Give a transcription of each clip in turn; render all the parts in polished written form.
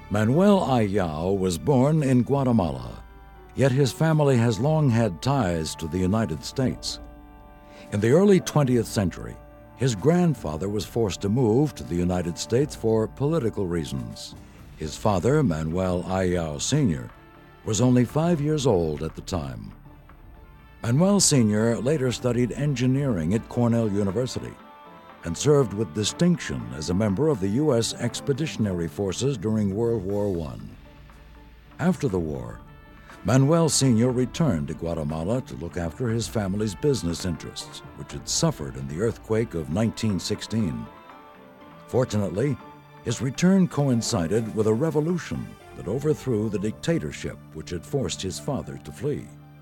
Manuel Ayau was born in Guatemala, yet his family has long had ties to the United States. In the early 20th century, his grandfather was forced to move to the United States for political reasons. His father, Manuel Ayau Sr., was only 5 years old at the time. Manuel Sr. later studied engineering at Cornell University and served with distinction as a member of the U.S. Expeditionary Forces during World War I. After the war, Manuel Sr. returned to Guatemala to look after his family's business interests, which had suffered in the earthquake of 1916. Fortunately, his return coincided with a revolution that overthrew the dictatorship which had forced his father to flee.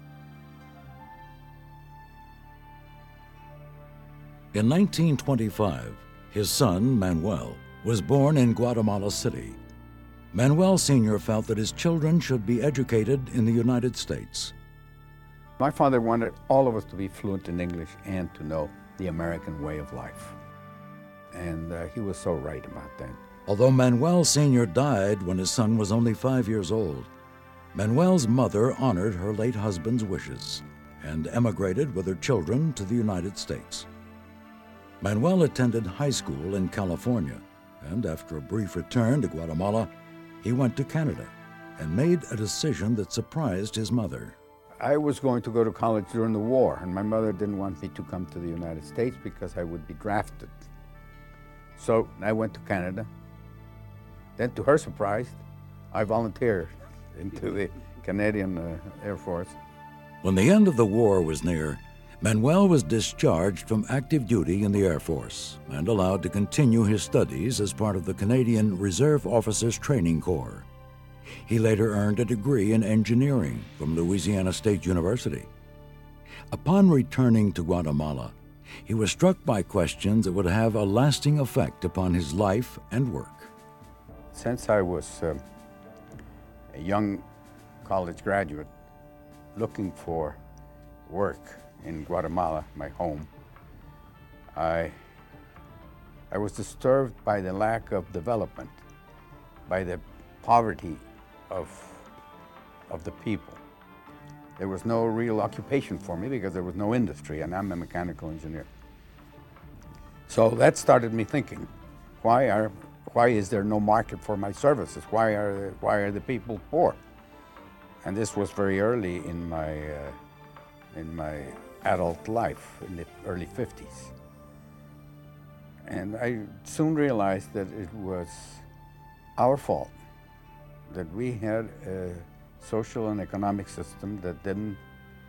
In 1925, his son, Manuel, was born in Guatemala City. Manuel Sr. felt that his children should be educated in the United States. My father wanted all of us to be fluent in English and to know the American way of life. And he was so right about that. Although Manuel Sr. died when his son was only 5 years old, Manuel's mother honored her late husband's wishes and emigrated with her children to the United States. Manuel attended high school in California, and after a brief return to Guatemala, he went to Canada and made a decision that surprised his mother. I was going to go to college during the war, and my mother didn't want me to come to the United States because I would be drafted. So I went to Canada. Then, to her surprise, I volunteered into the Canadian Air Force. When the end of the war was near, Manuel was discharged from active duty in the Air Force and allowed to continue his studies as part of the Canadian Reserve Officers Training Corps. He later earned a degree in engineering from Louisiana State University. Upon returning to Guatemala, he was struck by questions that would have a lasting effect upon his life and work. Since I was a young college graduate looking for work in Guatemala, my home, I was disturbed by the lack of development, by the poverty of the people. There was no real occupation for me because there was no industry, and I'm a mechanical engineer. So that started me thinking, why is there no market for my services? Why are the people poor? And this was very early in my adult life, in the early 50s. And I soon realized that it was our fault, that we had a social and economic system that didn't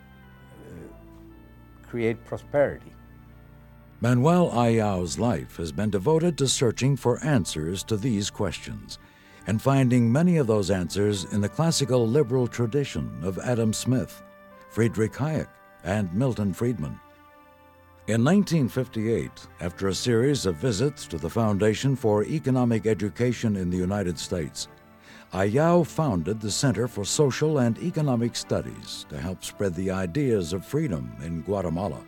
create prosperity. Manuel Ayau's life has been devoted to searching for answers to these questions and finding many of those answers in the classical liberal tradition of Adam Smith, Friedrich Hayek, and Milton Friedman. In 1958, after a series of visits to the Foundation for Economic Education in the United States, Ayau founded the Center for Social and Economic Studies to help spread the ideas of freedom in Guatemala.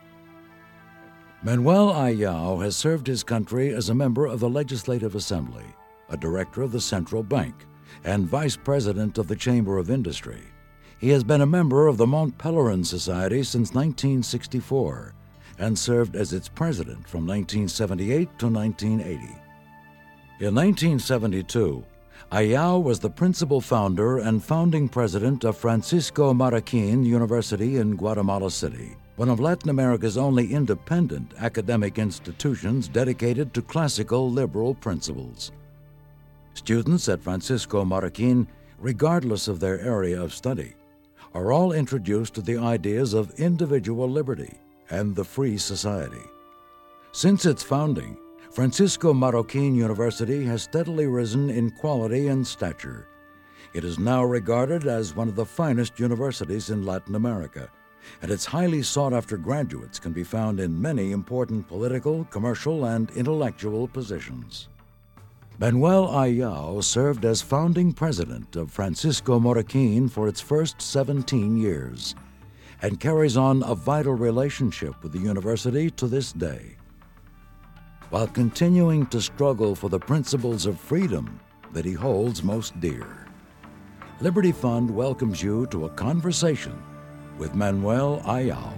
Manuel Ayau has served his country as a member of the Legislative Assembly, a director of the Central Bank, and vice president of the Chamber of Industry. He has been a member of the Mont Pelerin Society since 1964 and served as its president from 1978 to 1980. In 1972, Ayau was the principal founder and founding president of Francisco Marroquin University in Guatemala City, one of Latin America's only independent academic institutions dedicated to classical liberal principles. Students at Francisco Marroquin, regardless of their area of study, are all introduced to the ideas of individual liberty and the free society. Since its founding, Francisco Marroquin University has steadily risen in quality and stature. It is now regarded as one of the finest universities in Latin America, and its highly sought-after graduates can be found in many important political, commercial, and intellectual positions. Manuel Ayau served as founding president of Francisco Marroquin for its first 17 years and carries on a vital relationship with the university to this day. While continuing to struggle for the principles of freedom that he holds most dear. Liberty Fund welcomes you to a conversation with Manuel Ayau.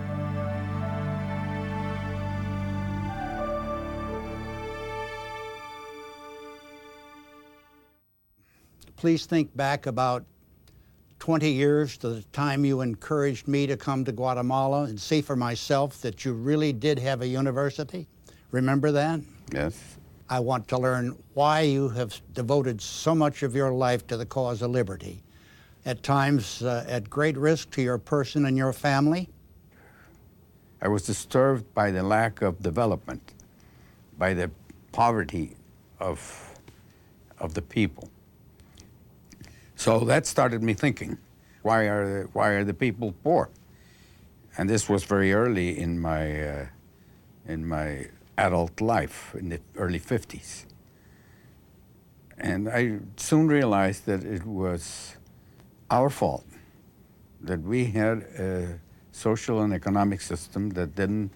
Please think back about 20 years to the time you encouraged me to come to Guatemala and see for myself that you really did have a university. Remember that? Yes. I want to learn why you have devoted so much of your life to the cause of liberty, at times at great risk to your person and your family. I was disturbed by the lack of development, by the poverty of the people. So that started me thinking, why are the people poor? And this was very early in my adult life, in the early 50s. And I soon realized that it was our fault, that we had a social and economic system that didn't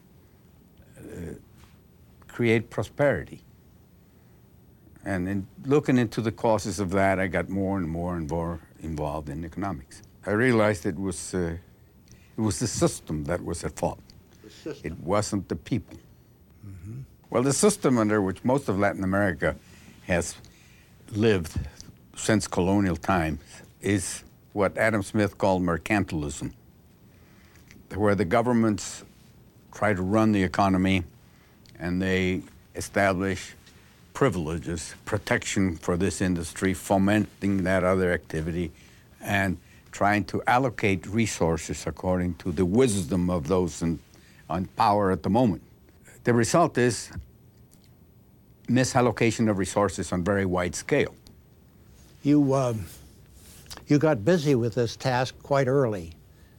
create prosperity. And in looking into the causes of that, I got more and more involved in economics. I realized it was the system that was at fault. It wasn't the people. Mm-hmm. Well, the system under which most of Latin America has lived since colonial times is what Adam Smith called mercantilism, where the governments try to run the economy and they establish privileges, protection for this industry, fomenting that other activity, and trying to allocate resources according to the wisdom of those in power at the moment. The result is misallocation of resources on very wide scale. You got busy with this task quite early.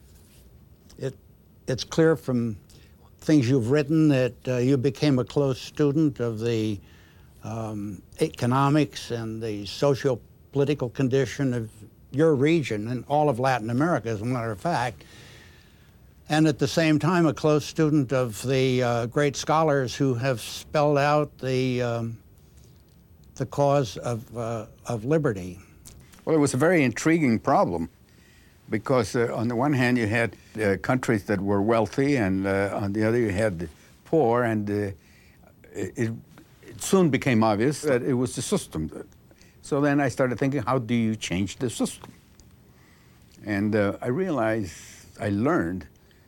It's clear from things you've written that you became a close student of the economics and the socio-political condition of your region and all of Latin America, as a matter of fact, and at the same time a close student of the great scholars who have spelled out the cause of liberty. Well, it was a very intriguing problem because on the one hand you had countries that were wealthy, and on the other you had the poor, and it soon became obvious that it was the system. So then I started thinking, how do you change the system? And I realized, I learned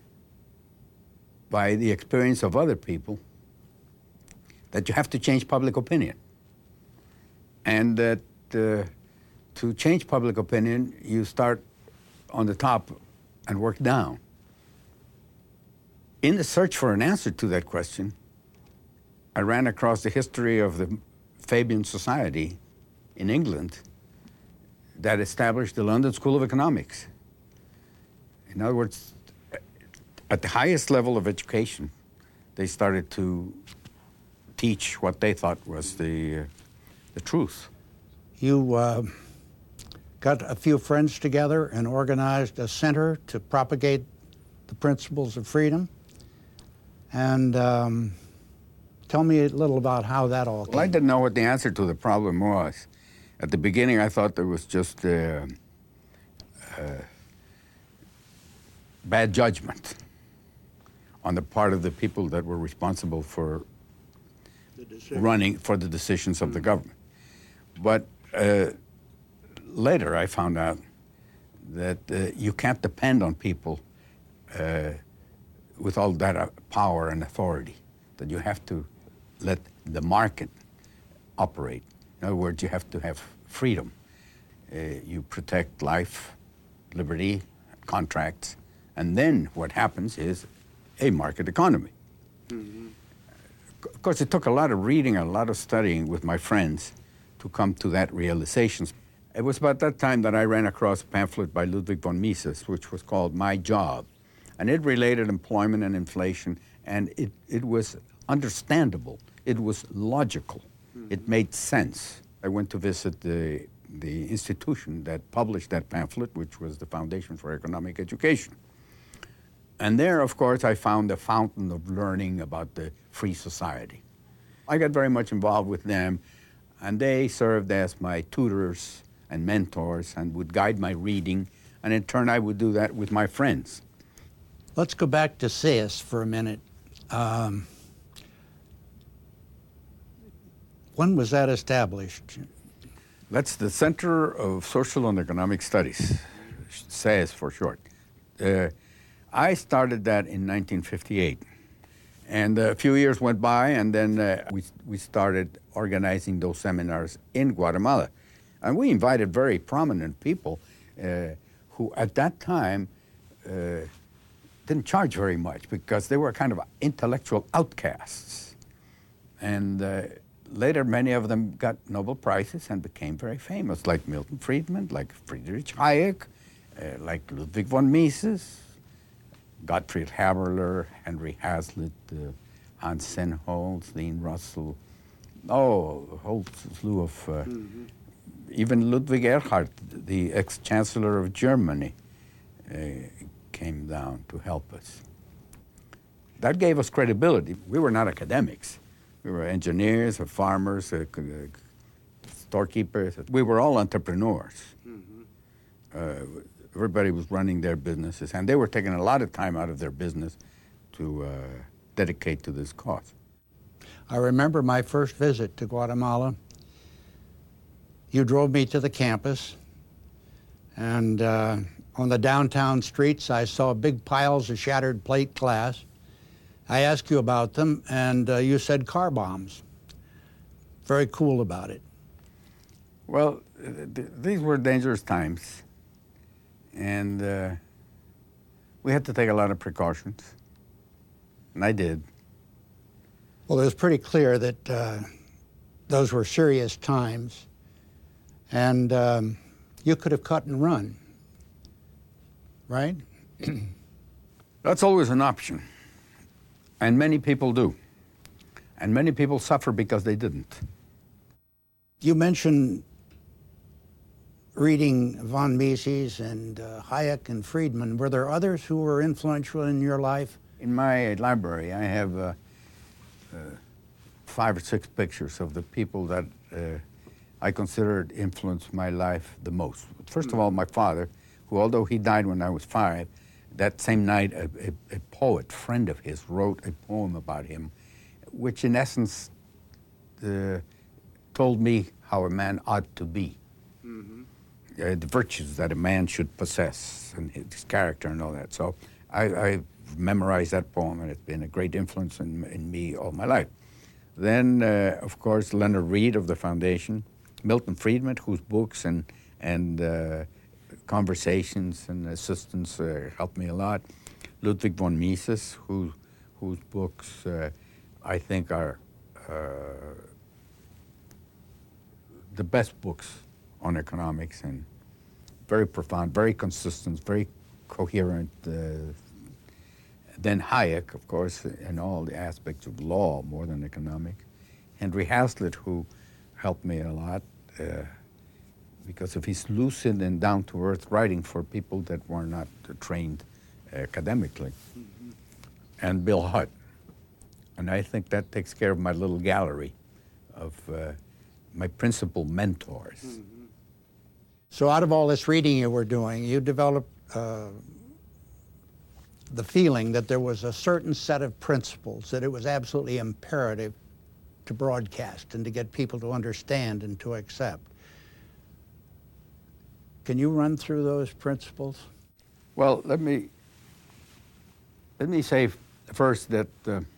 by the experience of other people that you have to change public opinion. And that to change public opinion, you start on the top and work down. In the search for an answer to that question, I ran across the history of the Fabian Society in England that established the London School of Economics. In other words, at the highest level of education, they started to teach what they thought was the truth. You got a few friends together and organized a center to propagate the principles of freedom. And tell me a little about how that all came. Well, I didn't know what the answer to the problem was. At the beginning, I thought there was just bad judgment on the part of the people that were responsible for running for the decisions of the government. But later I found out that you can't depend on people with all that power and authority, that you have to let the market operate. In other words, you have to have freedom. You protect life, liberty, contracts, and then what happens is a market economy. Mm-hmm. Of course, it took a lot of reading, a lot of studying with my friends to come to that realization. It was about that time that I ran across a pamphlet by Ludwig von Mises, which was called My Job. And it related employment and inflation, and it was understandable. It was logical. Mm-hmm. It made sense. I went to visit the institution that published that pamphlet, which was the Foundation for Economic Education. And there, of course, I found a fountain of learning about the free society. I got very much involved with them. And they served as my tutors and mentors and would guide my reading. And in turn, I would do that with my friends. Let's go back to SAIS for a minute. When was that established? That's the Center of Social and Economic Studies, SAIS for short. I started that in 1958. And a few years went by, and then we started organizing those seminars in Guatemala. And we invited very prominent people who at that time didn't charge very much because they were kind of intellectual outcasts. And later, many of them got Nobel Prizes and became very famous, like Milton Friedman, like Friedrich Hayek, like Ludwig von Mises, Gottfried Haberler, Henry Hazlitt, Hans Sennholz, Dean Russell, a whole slew of, even Ludwig Erhard, the ex-chancellor of Germany, came down to help us. That gave us credibility. We were not academics. We were engineers, farmers, storekeepers. We were all entrepreneurs. Everybody was running their businesses, and they were taking a lot of time out of their business to dedicate to this cause. I remember my first visit to Guatemala. You drove me to the campus, and on the downtown streets, I saw big piles of shattered plate glass. I asked you about them, and you said car bombs. Very cool about it. Well, these were dangerous times, and we had to take a lot of precautions, and I did. Well, it was pretty clear that those were serious times, and you could have cut and run, right? That's always an option, and many people do, and many people suffer because they didn't. You mentioned reading von Mises and Hayek and Friedman. Were there others who were influential in your life? In my library, I have 5 or 6 pictures of the people that I considered influenced my life the most. First of all, my father, who, although he died when I was 5, that same night a poet, friend of his, wrote a poem about him, which in essence told me how a man ought to be. The virtues that a man should possess and his character and all that. So I memorized that poem, and it's been a great influence in me all my life. Then, of course, Leonard Read of the Foundation, Milton Friedman, whose books and conversations and assistance helped me a lot. Ludwig von Mises, whose books I think are the best books on economics, and very profound, very consistent, very coherent. Then Hayek, of course, in all the aspects of law more than economics. Henry Hazlitt, who helped me a lot because of his lucid and down-to-earth writing for people that were not trained academically. And Bill Hutt. And I think that takes care of my little gallery of my principal mentors. So out of all this reading you were doing, you developed the feeling that there was a certain set of principles that it was absolutely imperative to broadcast and to get people to understand and to accept. Can you run through those principles? Well, let me say first that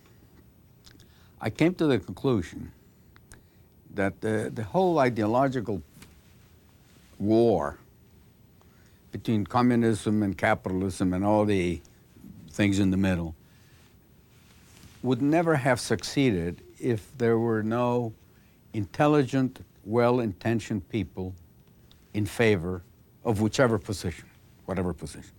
I came to the conclusion that the whole ideological war between communism and capitalism and all the things in the middle would never have succeeded if there were no intelligent, well-intentioned people in favor of whichever position, whatever position.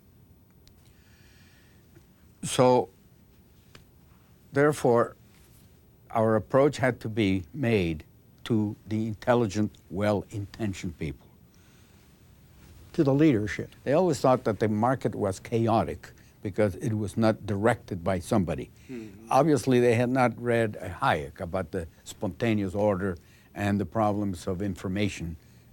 So, therefore, our approach had to be made to the intelligent, well-intentioned people. To the leadership. They always thought that the market was chaotic because it was not directed by somebody. Obviously, they had not read Hayek about the spontaneous order and the problems of information.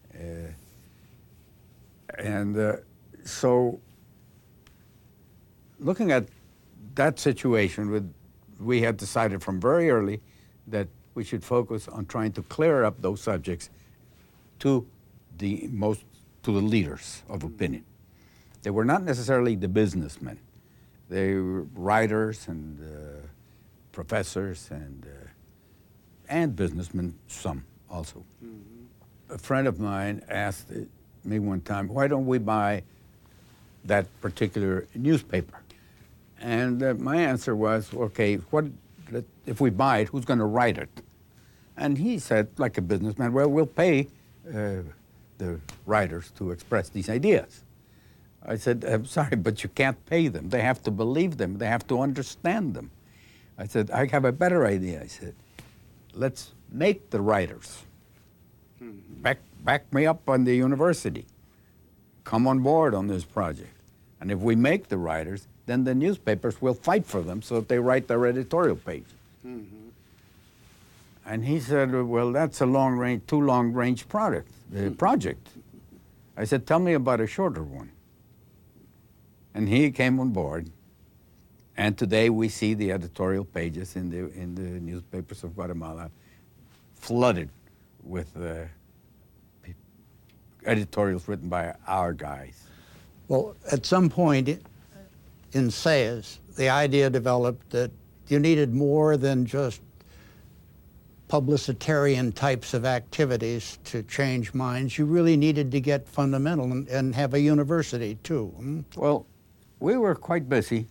So looking at that situation, we had decided from very early that we should focus on trying to clear up those subjects to the leaders of opinion. They were not necessarily the businessmen. They were writers and professors and businessmen, some also. Mm-hmm. A friend of mine asked me one time, why don't we buy that particular newspaper? And my answer was, okay, if we buy it, who's going to write it? And he said, like a businessman, well, we'll pay the writers to express these ideas. I said, I'm sorry, but you can't pay them. They have to believe them. They have to understand them. I said, I have a better idea. I said, let's make the writers. Back me up on the university. Come on board on this project. And if we make the writers, then the newspapers will fight for them so that they write their editorial page. Mm-hmm. And he said, well, that's a too long-range project. I said, tell me about a shorter one. And he came on board. And today we see the editorial pages in the newspapers of Guatemala flooded with editorials written by our guys. Well, at some point in SAES, the idea developed that you needed more than just publicitarian types of activities to change minds. You really needed to get fundamental and have a university too. Well, we were quite busy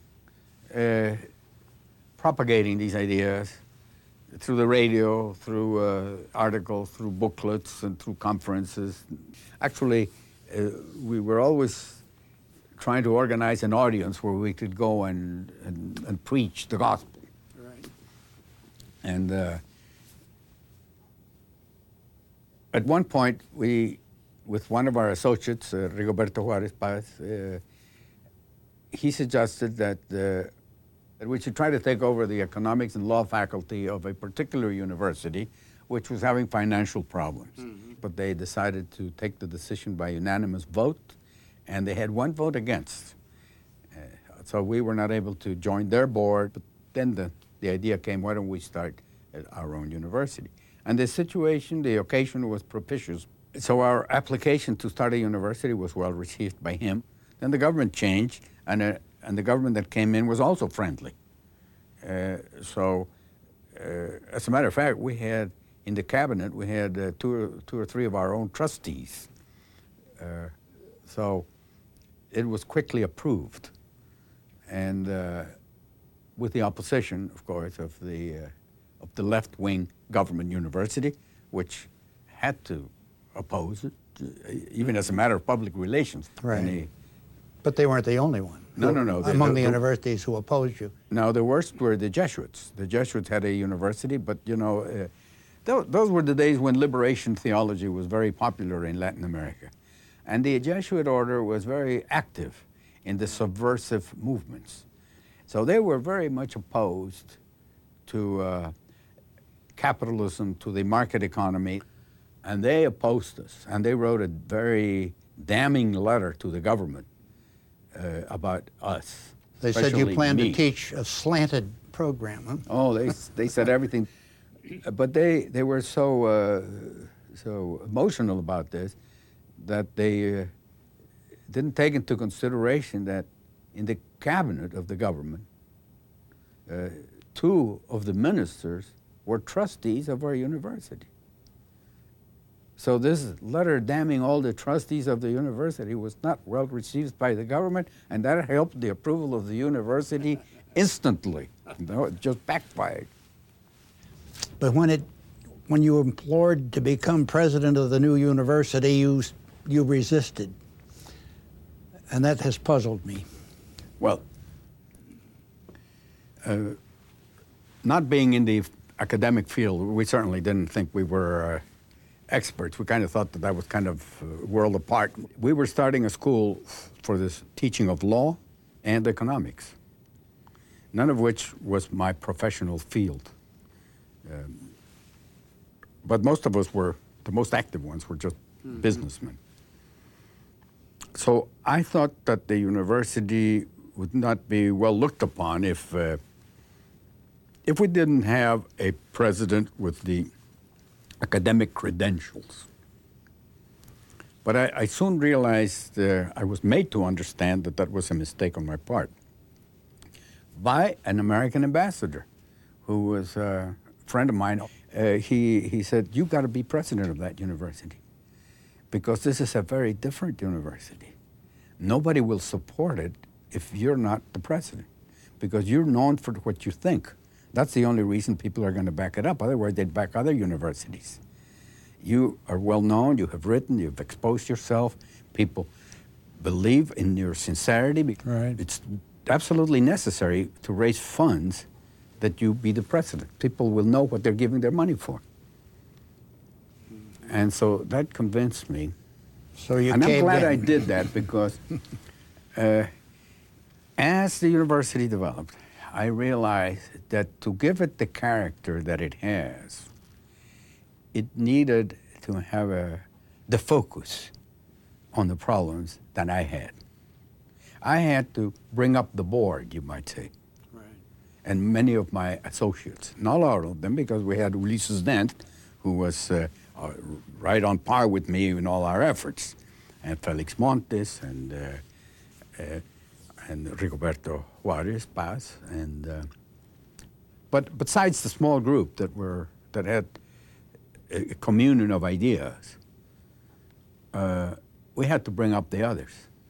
propagating these ideas through the radio, through articles, through booklets, and through conferences. Actually, we were always trying to organize an audience where we could go and preach the gospel. Right. And at one point, with one of our associates, Rigoberto Juarez Paz, he suggested that we should try to take over the economics and law faculty of a particular university which was having financial problems. Mm-hmm. But they decided to take the decision by unanimous vote, and they had one vote against. So we were not able to join their board, but then the idea came, why don't we start at our own university? And the occasion was propitious. So our application to start a university was well received by him. Then the government changed, and the government that came in was also friendly. So as a matter of fact, we had, in the cabinet, we had two or three of our own trustees. So it was quickly approved. And with the opposition, of course, of the left-wing government university, which had to oppose it, even as a matter of public relations. Right. But they weren't the only one. No. Among the universities who opposed you. No, the worst were the Jesuits. The Jesuits had a university, but, those were the days when liberation theology was very popular in Latin America. And the Jesuit order was very active in the subversive movements. So they were very much opposed to capitalism, to the market economy, and they opposed us. And they wrote a very damning letter to the government about us. They said you planned to teach a slanted program, huh? Oh, they said everything. But they were so emotional about this that they didn't take into consideration that in the cabinet of the government, two of the ministers were trustees of our university. So this letter damning all the trustees of the university was not well received by the government, and that helped the approval of the university instantly. It just backfired. But when you were implored to become president of the new university, you resisted, and that has puzzled me. Well, not being in the academic field, we certainly didn't think we were experts. We kind of thought that was kind of a world apart. We were starting a school for this teaching of law and economics, none of which was my professional field. But most of us were, the most active ones were just businessmen. So I thought that the university would not be well looked upon if we didn't have a president with the academic credentials. But I soon realized, I was made to understand that that was a mistake on my part by an American ambassador who was a friend of mine. He said, "You got to be president of that university because this is a very different university. Nobody will support it if you're not the president because you're known for what you think. That's the only reason people are going to back it up. Otherwise, they'd back other universities. You are well known, you have written, you've exposed yourself. People believe in your sincerity. Right. It's absolutely necessary to raise funds that you be the president. People will know what they're giving their money for." And so that convinced me. So you And I'm caved glad in. I did that because as the university developed, I realized that to give it the character that it has, it needed to have the focus on the problems that I had. I had to bring up the board, you might say, and many of my associates, not all of them, because we had Ulises Dent, who was right on par with me in all our efforts, and Felix Montes, and Rigoberto Juarez Paz, but besides the small group that had a communion of ideas, we had to bring up the others.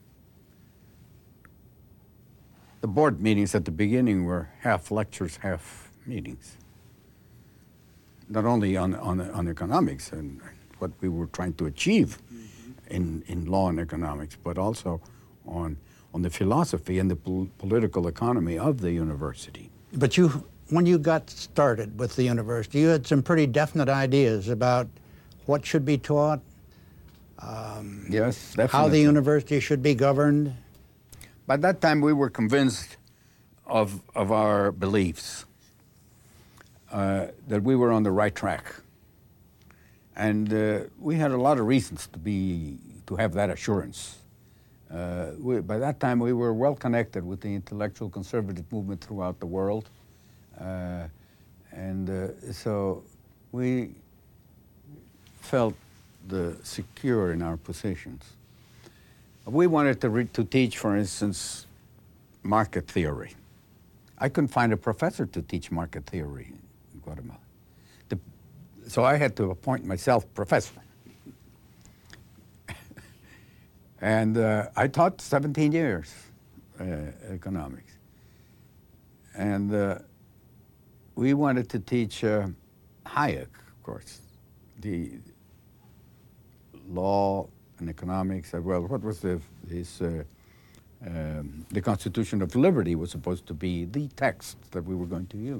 The board meetings at the beginning were half lectures, half meetings. Not only on economics and what we were trying to achieve in law and economics, but also on the philosophy and the political economy of the university. But when you got started with the university, you had some pretty definite ideas about what should be taught, Yes, definitely. how the university should be governed. By that time, we were convinced of our beliefs, that we were on the right track. And we had a lot of reasons to have that assurance. By that time, we were well connected with the intellectual conservative movement throughout the world. So we felt secure in our positions. We wanted to teach, for instance, market theory. I couldn't find a professor to teach market theory in Guatemala. So I had to appoint myself professor. And I taught 17 years economics. And we wanted to teach Hayek, of course, the law and economics. Well, what was the Constitution of Liberty was supposed to be the text that we were going to use.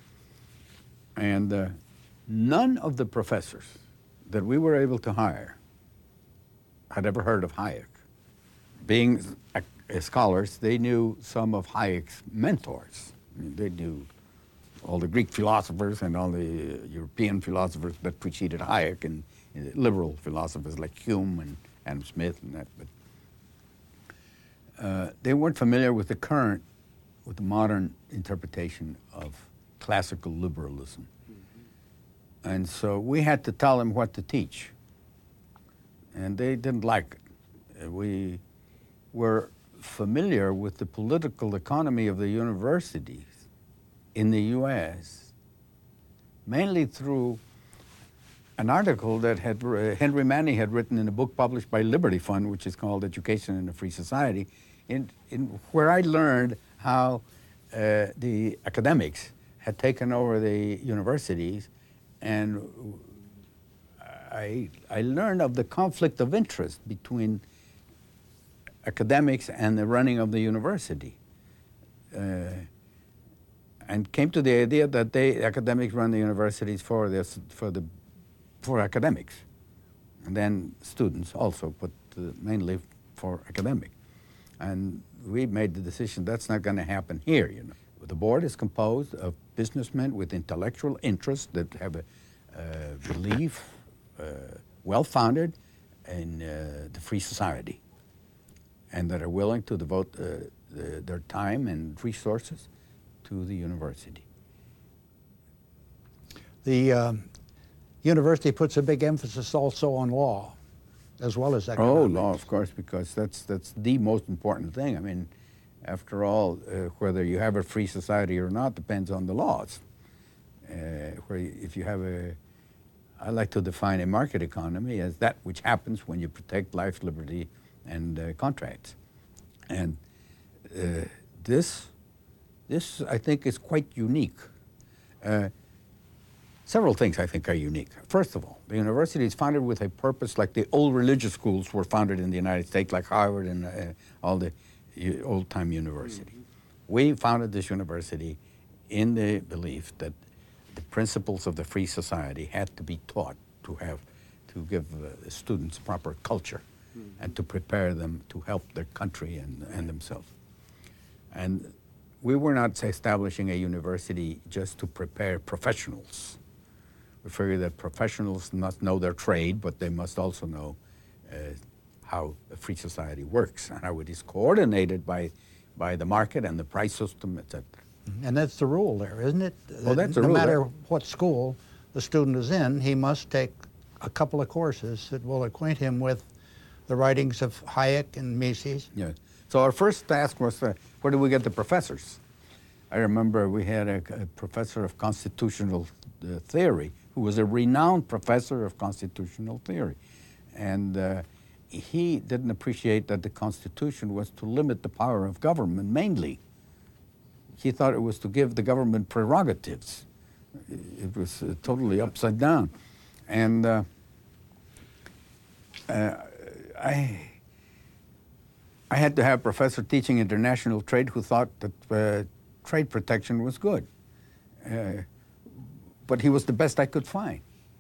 And none of the professors that we were able to hire had ever heard of Hayek. Being scholars, they knew some of Hayek's mentors. I mean, they knew all the Greek philosophers and all the European philosophers that preceded Hayek, and liberal philosophers like Hume and Adam Smith and that. But they weren't familiar with the modern interpretation of classical liberalism. And so we had to tell them what to teach. And they didn't like it. We were familiar with the political economy of the universities in the U.S., mainly through an article that Henry Manny had written in a book published by Liberty Fund, which is called Education in a Free Society, where I learned how the academics had taken over the universities, and I learned of the conflict of interest between academics and the running of the university, and came to the idea that academics run the universities for academics, and then students also, but mainly for academic. And we made the decision that's not going to happen here. The board is composed of businessmen with intellectual interests that have believe, well-founded in the free society, and that are willing to devote their time and resources to the university. The university puts a big emphasis also on law, as well as economics. Oh, law, of course, because that's the most important thing. I mean, after all, whether you have a free society or not depends on the laws. If you have I like to define a market economy as that which happens when you protect life, liberty, and contracts. And this, I think, is quite unique. Several things I think are unique. First of all, the university is founded with a purpose like the old religious schools were founded in the United States, like Harvard and all the old-time university. We founded this university in the belief that the principles of the free society had to be taught to give students proper culture and to prepare them to help their country and themselves. And we were not establishing a university just to prepare professionals. We figured that professionals must know their trade, but they must also know how a free society works and how it is coordinated by the market and the price system, etc. And that's the rule there, isn't it? Well, that's the rule. No matter what school the student is in, he must take a couple of courses that will acquaint him with the writings of Hayek and Mises. Yeah. So our first task was, where do we get the professors? I remember we had a professor of constitutional theory who was a renowned professor of constitutional theory. And he didn't appreciate that the Constitution was to limit the power of government mainly. He thought it was to give the government prerogatives. It was totally upside down. And I had to have a professor teaching international trade who thought that trade protection was good. But he was the best I could find.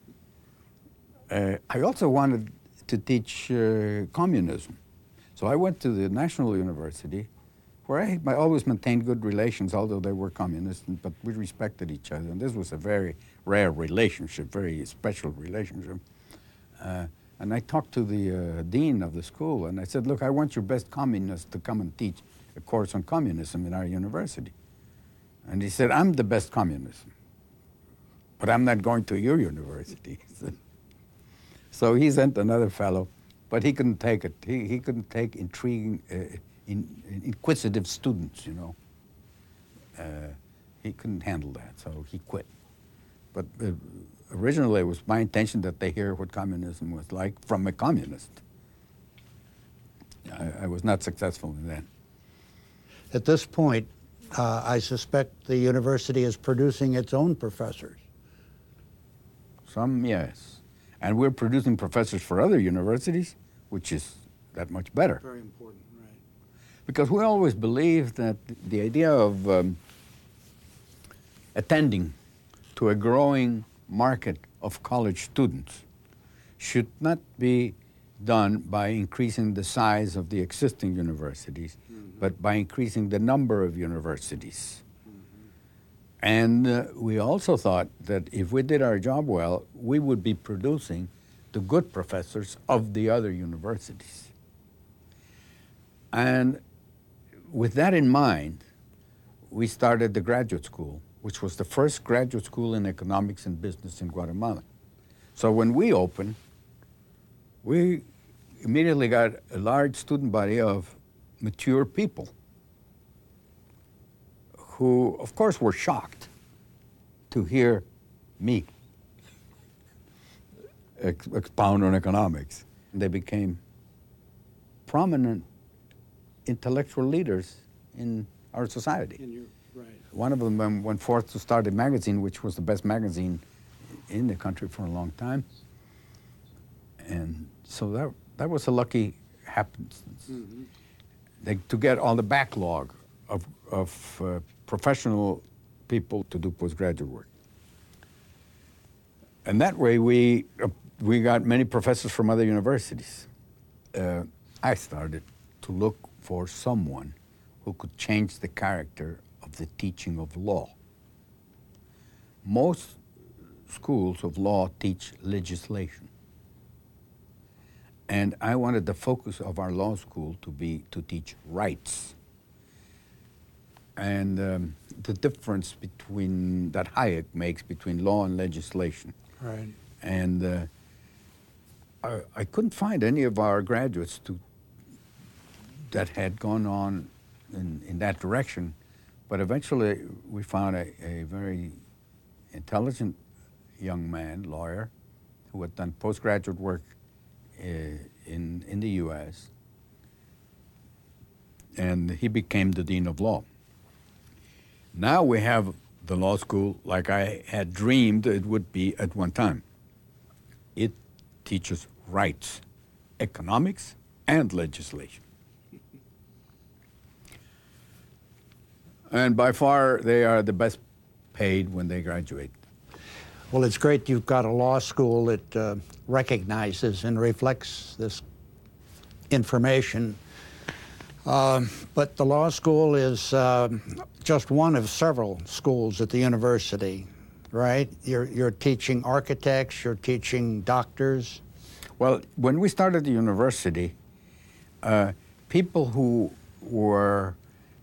I also wanted to teach communism. So I went to the National University, where I always maintained good relations, although they were communists, but we respected each other. And this was a very rare relationship, very special relationship. And I talked to the dean of the school, and I said, look, I want your best communist to come and teach a course on communism in our university. And he said, I'm the best communist, but I'm not going to your university. So he sent another fellow, but he couldn't take it. He couldn't take intriguing, inquisitive students, you know. He couldn't handle that, so he quit. But originally it was my intention that they hear what communism was like from a communist. I was not successful in that. At this point, I suspect the university is producing its own professors. Some, yes. And we're producing professors for other universities, which is that much better. Very important, right. Because we always believed that the idea of attending to a growing market of college students should not be done by increasing the size of the existing universities, but by increasing the number of universities. And we also thought that if we did our job well, we would be producing the good professors of the other universities. And with that in mind, we started the graduate school, which was the first graduate school in economics and business in Guatemala. So when we opened, we immediately got a large student body of mature people who, of course, were shocked to hear me expound on economics. They became prominent intellectual leaders in our society. Right. One of them went forth to start a magazine, which was the best magazine in the country for a long time. And so that was a lucky happenstance. To get all the backlog of professional people to do postgraduate work. And that way we got many professors from other universities. I started to look for someone who could change the character of the teaching of law. Most schools of law teach legislation. And I wanted the focus of our law school to be to teach rights. And the difference between that Hayek makes between law and legislation. Right. And I couldn't find any of our graduates that had gone on in that direction, but eventually we found a very intelligent young man, lawyer, who had done postgraduate work in the U.S., and he became the Dean of Law. Now we have the law school like I had dreamed it would be at one time. It teaches rights, economics, and legislation. And by far, they are the best paid when they graduate. Well, it's great you've got a law school that recognizes and reflects this information. But the law school is just one of several schools at the university, right? You're teaching architects, you're teaching doctors. Well, when we started the university, people who were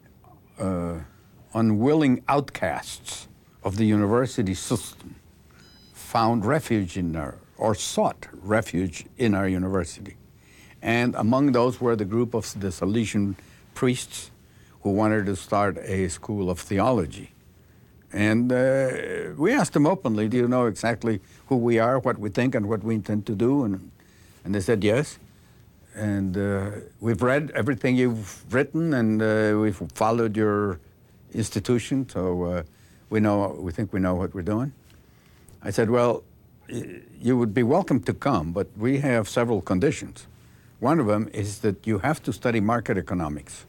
unwilling outcasts of the university system found refuge or sought refuge in our university. And among those were the group of the Salesian priests who wanted to start a school of theology. And we asked them openly, do you know exactly who we are, what we think, and what we intend to do? And they said yes. And we've read everything you've written, and we've followed your institution, so we think we know what we're doing. I said, well, you would be welcome to come, but we have several conditions. One of them is that you have to study market economics.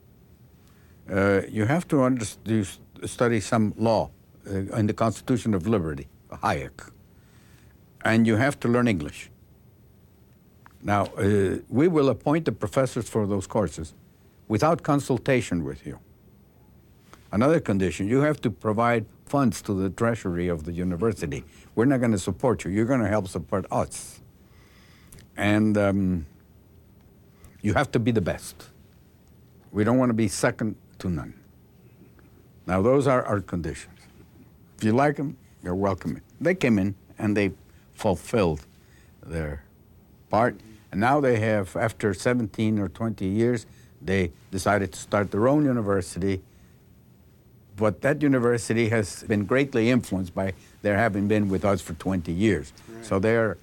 You have to study some law in the Constitution of Liberty, Hayek. And you have to learn English. Now, we will appoint the professors for those courses without consultation with you. Another condition, you have to provide funds to the treasury of the university. We're not going to support you. You're going to help support us. And you have to be the best. We don't want to be second to none. Now, those are our conditions. If you like them, you're welcome. They came in and they fulfilled their part. And now they have, after 17 or 20 years, they decided to start their own university. But that university has been greatly influenced by their having been with us for 20 years. Right. So they're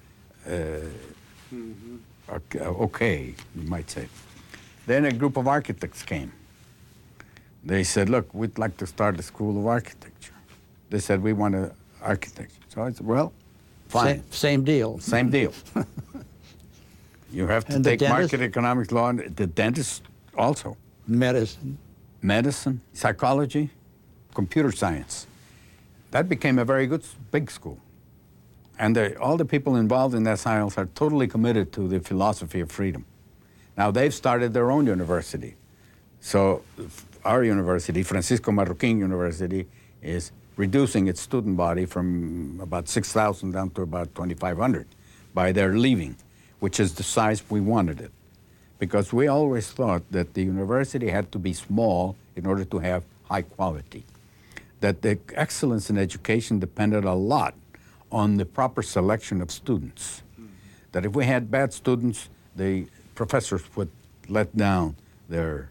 okay, you might say. Then a group of architects came. They said, look, we'd like to start a school of architecture. They said, we want architecture. So I said, well, fine. Same deal. Same deal. You have to take market economics law, and the dentist also. Medicine, psychology, computer science. That became a very good, big school. And all the people involved in that science are totally committed to the philosophy of freedom. Now, they've started their own university. So our university, Francisco Marroquín University, is reducing its student body from about 6,000 down to about 2,500 by their leaving, which is the size we wanted it. Because we always thought that the university had to be small in order to have high quality. That the excellence in education depended a lot on the proper selection of students. That if we had bad students, the professors would let down their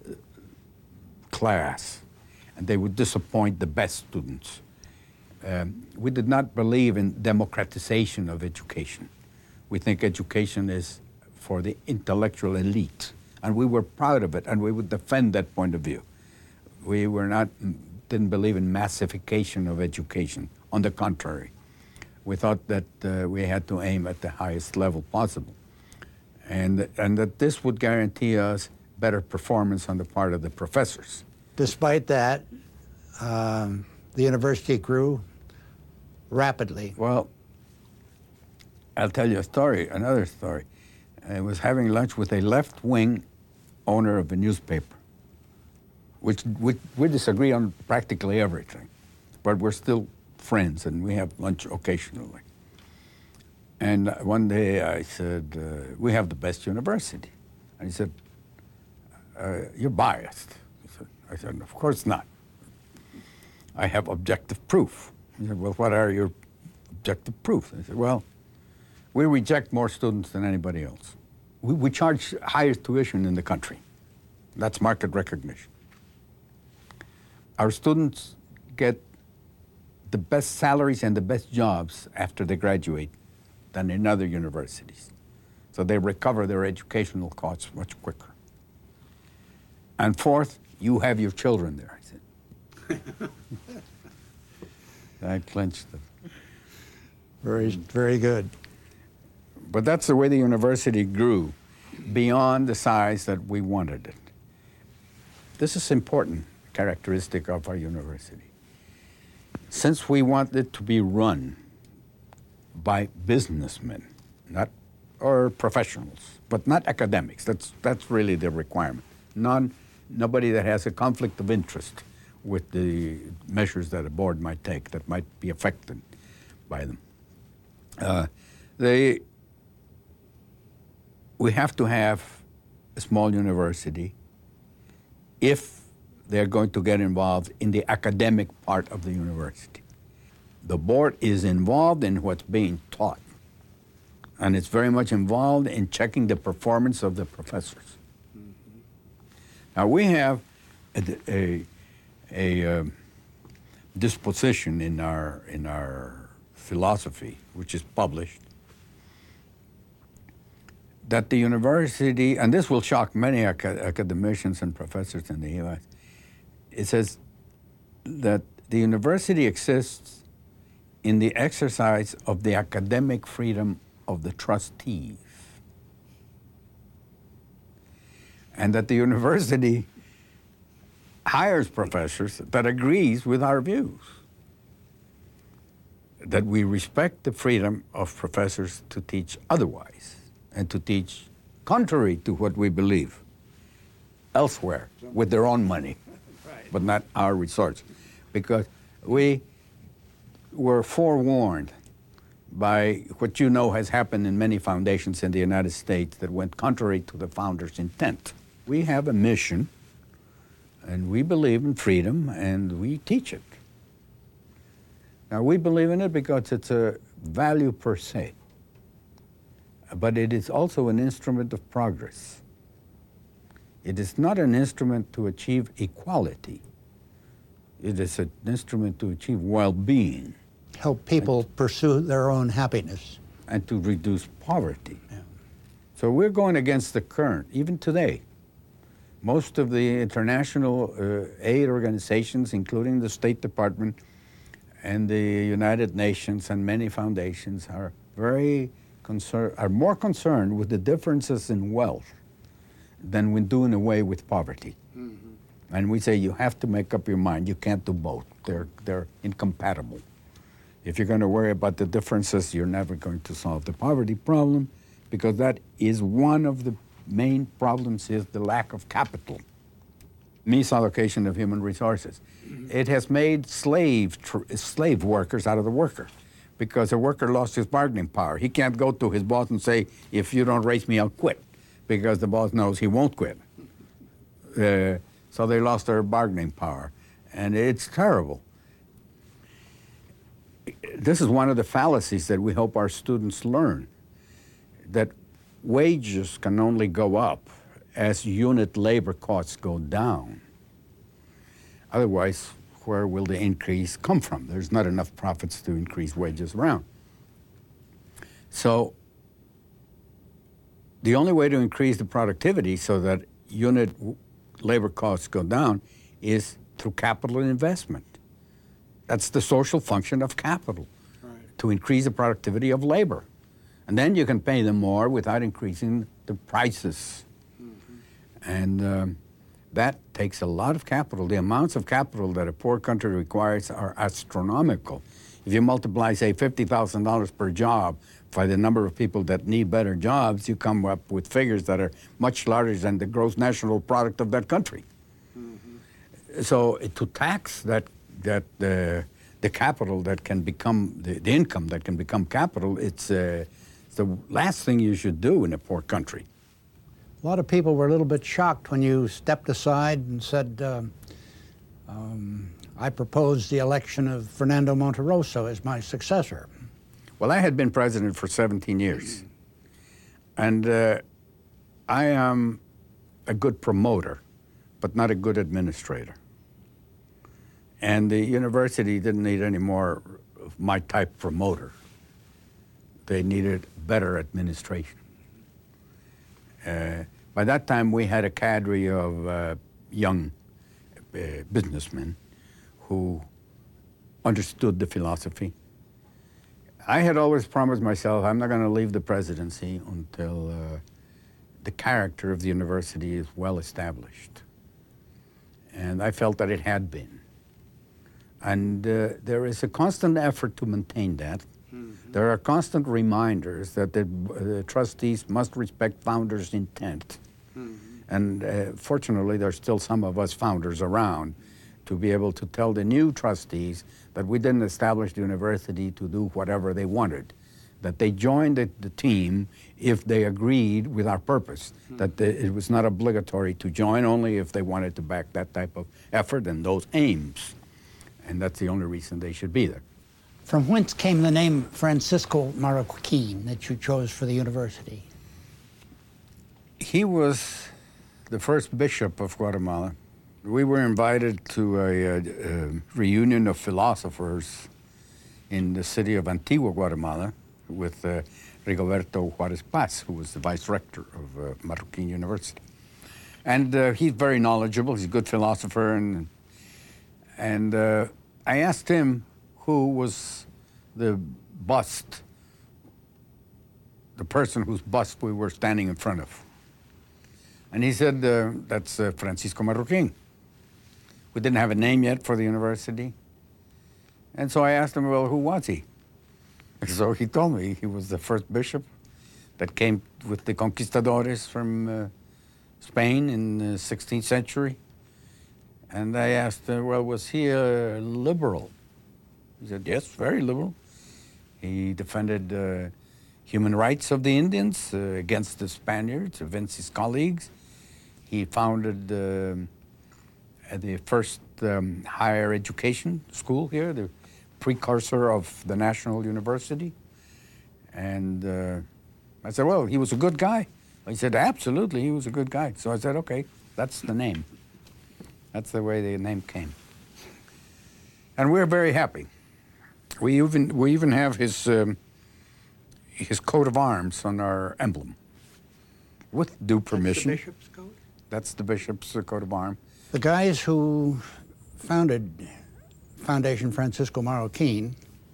class, and they would disappoint the best students. We did not believe in democratization of education. We think education is for the intellectual elite, and we were proud of it, and we would defend that point of view. We didn't believe in massification of education. On the contrary, we thought that we had to aim at the highest level possible, and that this would guarantee us better performance on the part of the professors. Despite that, the university grew rapidly. Well, I'll tell you another story. I was having lunch with a left-wing owner of a newspaper, which we disagree on practically everything, but we're still friends, and we have lunch occasionally. And one day I said, we have the best university. And he said, you're biased. I said, of course not. I have objective proof. He said, well, what are your objective proofs? I said, well, we reject more students than anybody else. We charge highest tuition in the country. That's market recognition. Our students get the best salaries and the best jobs after they graduate than in other universities. So they recover their educational costs much quicker. And fourth, you have your children there, I said. I clinched it. Very, very good. But that's the way the university grew, beyond the size that we wanted it. This is important characteristic of our university. Since we want it to be run by businessmen, or professionals, but not academics. That's really the requirement. Nobody that has a conflict of interest with the measures that a board might take that might be affected by them. We have to have a small university if they're going to get involved in the academic part of the university. The board is involved in what's being taught, and it's very much involved in checking the performance of the professors. Mm-hmm. Now, we have a disposition in our philosophy, which is published, that the university, and this will shock many academicians and professors in the U.S., it says that the university exists in the exercise of the academic freedom of the trustees, and that the university hires professors that agrees with our views, that we respect the freedom of professors to teach otherwise and to teach contrary to what we believe elsewhere with their own money, but not our research. Because we were forewarned by what you know has happened in many foundations in the United States that went contrary to the founders' intent. We have a mission, and we believe in freedom, and we teach it. Now, we believe in it because it's a value per se, but it is also an instrument of progress. It is not an instrument to achieve equality. It is an instrument to achieve well-being. Help people pursue their own happiness. And to reduce poverty. Yeah. So we're going against the current, even today. Most of the international aid organizations, including the State Department and the United Nations and many foundations, are more concerned with the differences in wealth than with doing away with poverty. Mm-hmm. And we say you have to make up your mind. You can't do both. They're incompatible. If you're going to worry about the differences, you're never going to solve the poverty problem, because that is one of the main problems, is the lack of capital. Misallocation of human resources. It has made slave workers out of the worker, because the worker lost his bargaining power. He can't go to his boss and say, if you don't raise me, I'll quit, because the boss knows he won't quit. So they lost their bargaining power, and it's terrible. This is one of the fallacies that we hope our students learn, that wages can only go up as unit labor costs go down. Otherwise, where will the increase come from? There's not enough profits to increase wages around. So the only way to increase the productivity so that unit labor costs go down is through capital investment. That's the social function of capital, right, to increase the productivity of labor. And then you can pay them more without increasing the prices. Mm-hmm. And that takes a lot of capital. The amounts of capital that a poor country requires are astronomical. If you multiply, say, $50,000 per job by the number of people that need better jobs, you come up with figures that are much larger than the gross national product of that country. Mm-hmm. So to tax the capital that can become, the income that can become capital, it's the last thing you should do in a poor country. A lot of people were a little bit shocked when you stepped aside and said, I proposed the election of Fernando Monterroso as my successor. Well, I had been president for 17 years. And I am a good promoter, but not a good administrator. And the university didn't need any more of my type promoter. They needed better administration. By that time, we had a cadre of young businessmen who understood the philosophy. I had always promised myself I'm not going to leave the presidency until the character of the university is well established. And I felt that it had been. And there is a constant effort to maintain that. Mm-hmm. There are constant reminders that the trustees must respect founders' intent. Mm-hmm. And fortunately, there's still some of us founders around to be able to tell the new trustees that we didn't establish the university to do whatever they wanted, that they joined the team if they agreed with our purpose, that it was not obligatory to join, only if they wanted to back that type of effort and those aims. And that's the only reason they should be there. From whence came the name Francisco Marroquin that you chose for the university? He was the first bishop of Guatemala. We were invited to a reunion of philosophers in the city of Antigua, Guatemala, with Rigoberto Juarez Paz, who was the vice rector of Marroquin University. And he's very knowledgeable. He's a good philosopher. And I asked him who was the bust, the person whose bust we were standing in front of. And he said, that's Francisco Marroquin. We didn't have a name yet for the university. And so I asked him, well, who was he? So he told me he was the first bishop that came with the conquistadores from Spain in the 16th century. And I asked, well, was he a liberal? He said, yes, very liberal. He defended human rights of the Indians against the Spaniards, against his colleagues. He founded the first higher education school here, the precursor of the National University. And I said, well, he was a good guy. He said, absolutely, he was a good guy. So I said, okay, that's the name. That's the way the name came. And we're very happy. We even have his coat of arms on our emblem, with due permission. That's the bishop's coat? That's the bishop's coat of arms. The guys who founded Foundation Francisco Marroquin,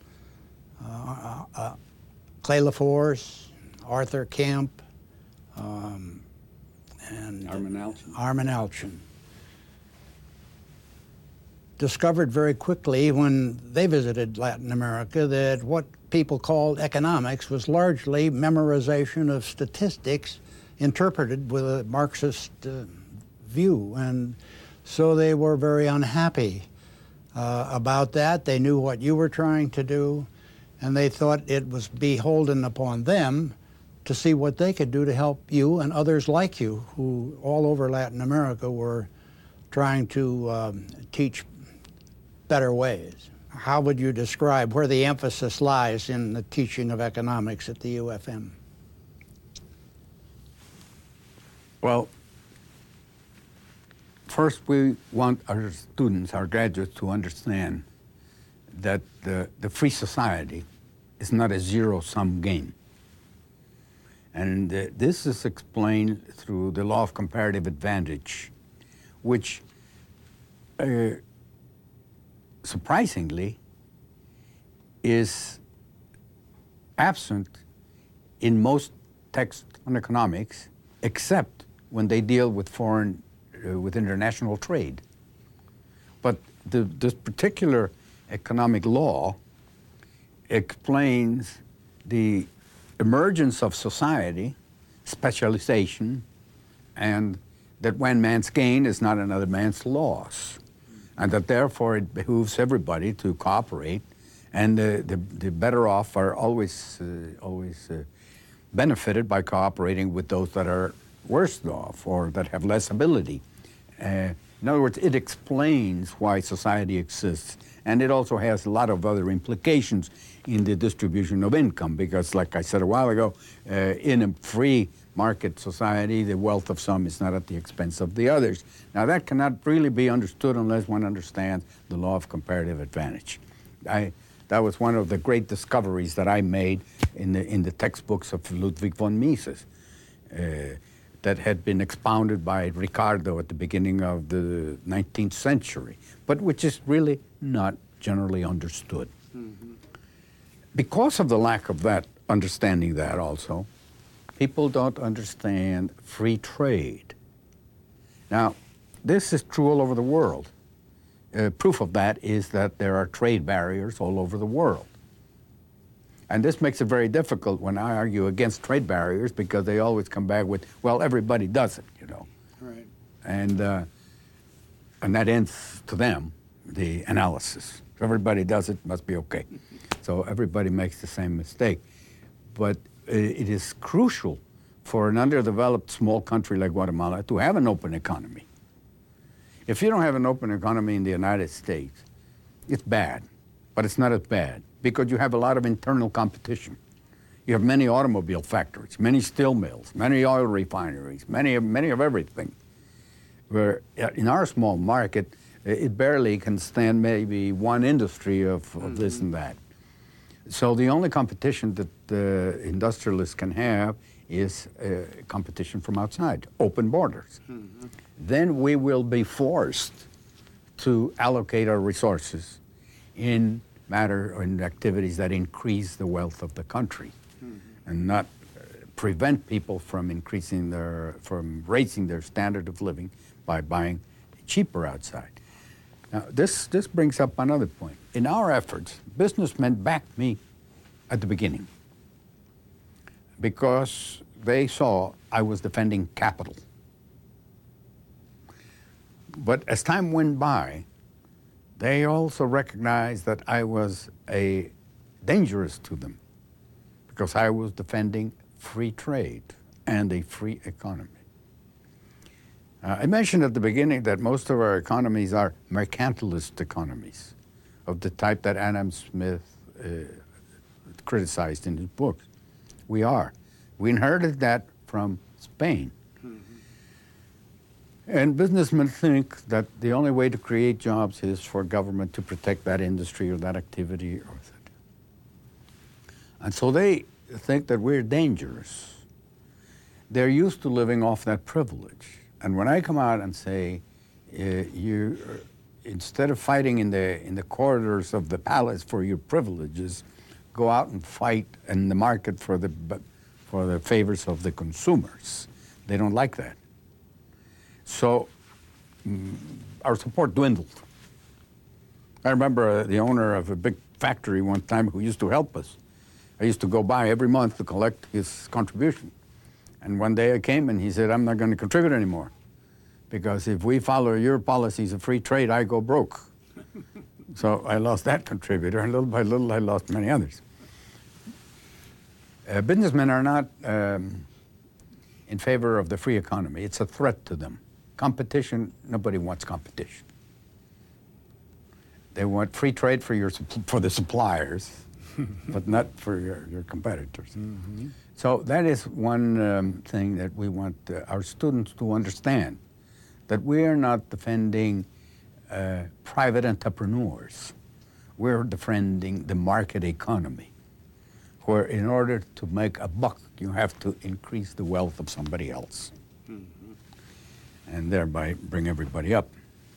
Clay LaForce, Arthur Kemp, and Armin Alchin, discovered very quickly when they visited Latin America that what people called economics was largely memorization of statistics interpreted with a Marxist view. And so they were very unhappy about that. They knew what you were trying to do, and they thought it was beholden upon them to see what they could do to help you and others like you who all over Latin America were trying to teach better ways. How would you describe where the emphasis lies in the teaching of economics at the UFM? Well, first we want our students, our graduates, to understand that the free society is not a zero-sum game. And this is explained through the law of comparative advantage, which surprisingly is absent in most texts on economics, except when they deal with foreign, with international trade. But this particular economic law explains the emergence of society, specialization, and that one man's gain is not another man's loss. and that therefore it behooves everybody to cooperate, and the better off are always benefited by cooperating with those that are worse off or that have less ability. In other words, it explains why society exists, and it also has a lot of other implications in the distribution of income, because like I said a while ago, in a free market society, the wealth of some is not at the expense of the others. Now that cannot really be understood unless one understands the law of comparative advantage. That was one of the great discoveries that I made in the textbooks of Ludwig von Mises, that had been expounded by Ricardo at the beginning of the 19th century, but which is really not generally understood. Mm-hmm. Because of the lack of that, understanding that also, people don't understand free trade. Now, this is true all over the world. Proof of that is that there are trade barriers all over the world. And this makes it very difficult when I argue against trade barriers, because they always come back with, well, everybody does it, you know. Right. And that ends to them the analysis. If everybody does it, must be okay. So everybody makes the same mistake. But it is crucial for an underdeveloped small country like Guatemala to have an open economy. If you don't have an open economy in the United States, it's bad, but it's not as bad because you have a lot of internal competition. You have many automobile factories, many steel mills, many oil refineries, many of everything. Where in our small market, it barely can stand maybe one industry of this and that. So the only competition that the industrialists can have is competition from outside, open borders. Mm-hmm. Then we will be forced to allocate our resources in matter or in activities that increase the wealth of the country, and not prevent people from raising their standard of living by buying cheaper outside. Now, this brings up another point. In our efforts, businessmen backed me at the beginning because they saw I was defending capital. But as time went by, they also recognized that I was dangerous to them because I was defending free trade and a free economy. I mentioned at the beginning that most of our economies are mercantilist economies of the type that Adam Smith criticized in his books. We are. We inherited that from Spain. And businessmen think that the only way to create jobs is for government to protect that industry or that activity or that. And so they think that we're dangerous. They're used to living off that privilege. And when I come out and say, instead of fighting in the corridors of the palace for your privileges, go out and fight in the market for the favors of the consumers, they don't like that. So our support dwindled. I remember the owner of a big factory one time who used to help us. I used to go by every month to collect his contribution. And one day I came and he said, I'm not going to contribute anymore because if we follow your policies of free trade, I go broke. So I lost that contributor, and little by little I lost many others. Businessmen are not in favor of the free economy. It's a threat to them. Competition, nobody wants competition. They want free trade for the suppliers, but not for your competitors. Mm-hmm. So that is one thing that we want our students to understand, that we are not defending private entrepreneurs. We're defending the market economy, where in order to make a buck, you have to increase the wealth of somebody else. Mm-hmm. And thereby bring everybody up.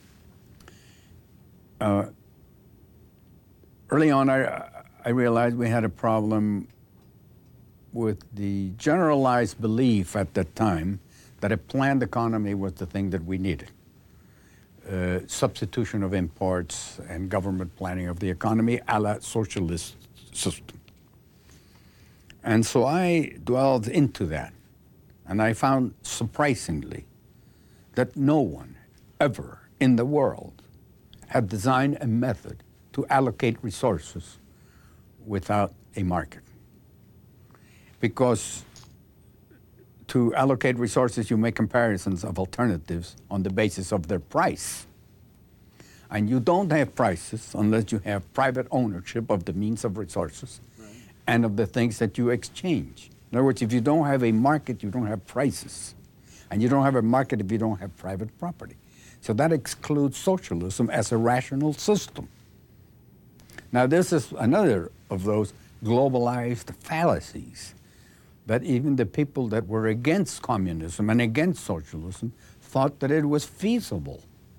Early on, I realized we had a problem with the generalized belief at that time that a planned economy was the thing that we needed. Substitution of imports and government planning of the economy a la socialist system. And so I dwelled into that, and I found surprisingly that no one ever in the world have designed a method to allocate resources without a market. Because to allocate resources, you make comparisons of alternatives on the basis of their price. And you don't have prices unless you have private ownership of the means of resources and of the things that you exchange. In other words, if you don't have a market, you don't have prices. And you don't have a market if you don't have private property. So that excludes socialism as a rational system. Now, this is another of those globalized fallacies that even the people that were against communism and against socialism thought that it was feasible.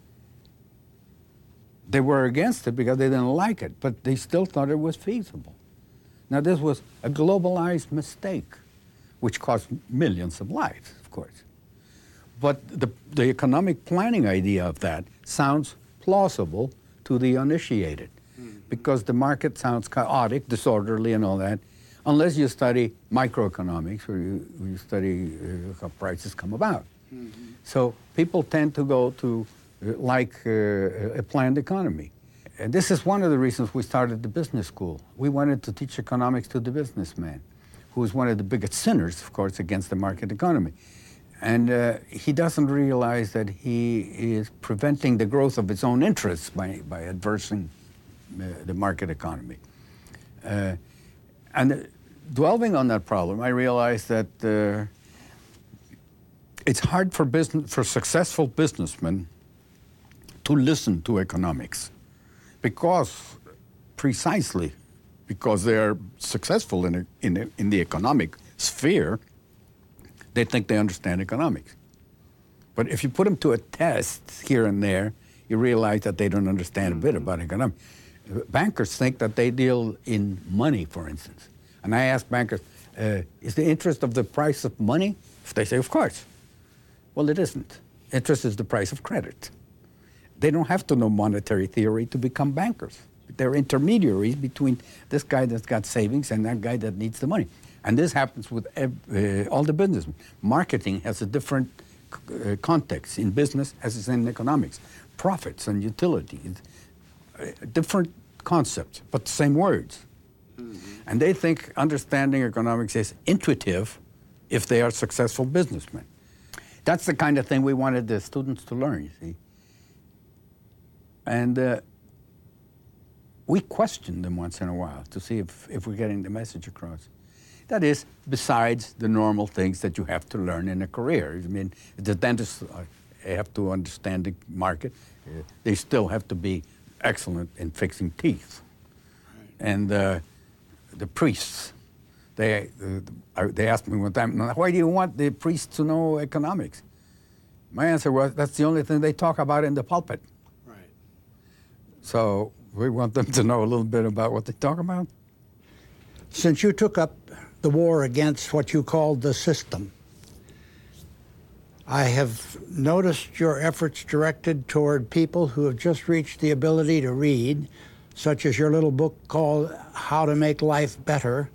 They were against it because they didn't like it, but they still thought it was feasible. Now, this was a globalized mistake, which cost millions of lives, of course. But the economic planning idea of that sounds plausible to the uninitiated, because the market sounds chaotic, disorderly, and all that, unless you study microeconomics, or you study how prices come about. So people tend to go to a planned economy. And this is one of the reasons we started the business school. We wanted to teach economics to the businessman, who is one of the biggest sinners, of course, against the market economy. And he doesn't realize that he is preventing the growth of his own interests by adversing the market economy. And dwelling on that problem, I realized that it's hard for successful businessmen to listen to economics, precisely because they are successful in the economic sphere. They think they understand economics. But if you put them to a test here and there, you realize that they don't understand a bit about economics. Bankers think that they deal in money, for instance. And I ask bankers, is the interest of the price of money? If they say, of course. Well, it isn't. Interest is the price of credit. They don't have to know monetary theory to become bankers. They're intermediaries between this guy that's got savings and that guy that needs the money. And this happens with all the business. Marketing has a different context in business as it's in economics. Profits and utility, different concepts, but the same words. And they think understanding economics is intuitive if they are successful businessmen. That's the kind of thing we wanted the students to learn, you see. And we question them once in a while to see if we're getting the message across. That is, besides the normal things that you have to learn in a career. I mean, the dentists have to understand the market. They still have to be excellent in fixing teeth. Right. And the priests, they asked me one time, why do you want the priests to know economics? My answer was, that's the only thing they talk about in the pulpit. Right. So we want them to know a little bit about what they talk about. Since you took up the war against what you called the system, I have noticed your efforts directed toward people who have just reached the ability to read, such as your little book called How to Make Life Better,